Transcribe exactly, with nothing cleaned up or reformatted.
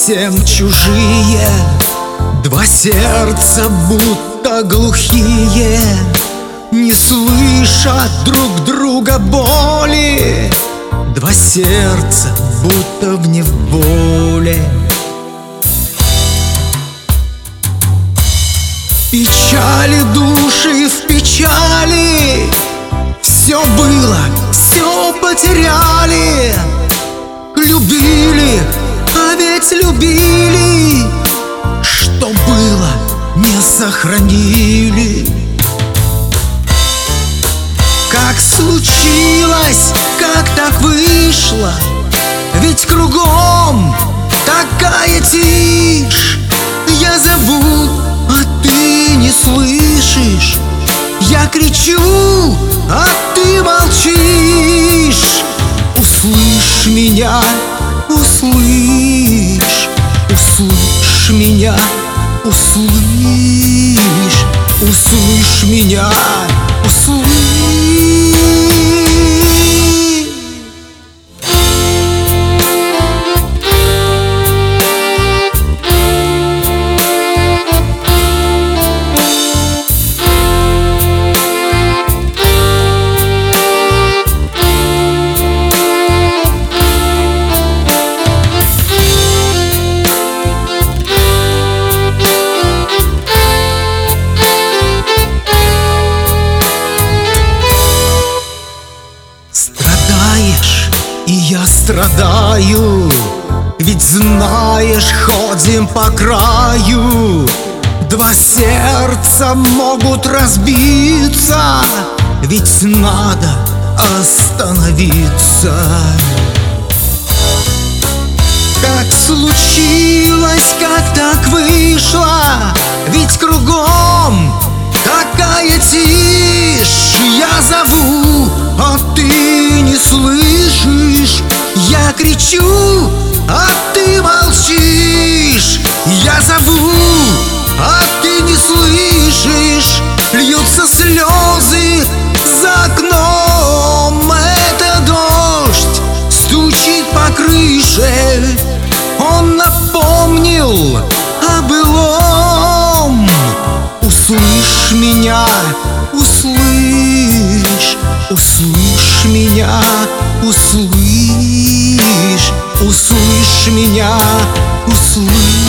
совсем чужие, два сердца будто глухие, не слышат друг друга боли. Два сердца будто в неволе. Печали души в печали, все было, все потеряли. Любили, а ведь любили, что было, не сохранили. Как случилось, как так вышло, ведь кругом такая тишь. Я зову, а ты не слышишь. Я кричу, а ты молчишь. Услышь меня, услышь, услышь меня, услышь, услышь меня, услышь. Страдаешь, и я страдаю, ведь знаешь, ходим по краю. Два сердца могут разбиться, ведь надо остановиться. Как случилось, как так вышло, ведь кругом такая тишь. Я зову, а ты не слышишь. Я кричу, а ты молчишь. Я зову, а ты не слышишь. Льются слезы за окном. Это дождь стучит по крыше. Он напомнил о былом. Услышь меня, услышь, услышь меня, услышь, услышь меня, услышь.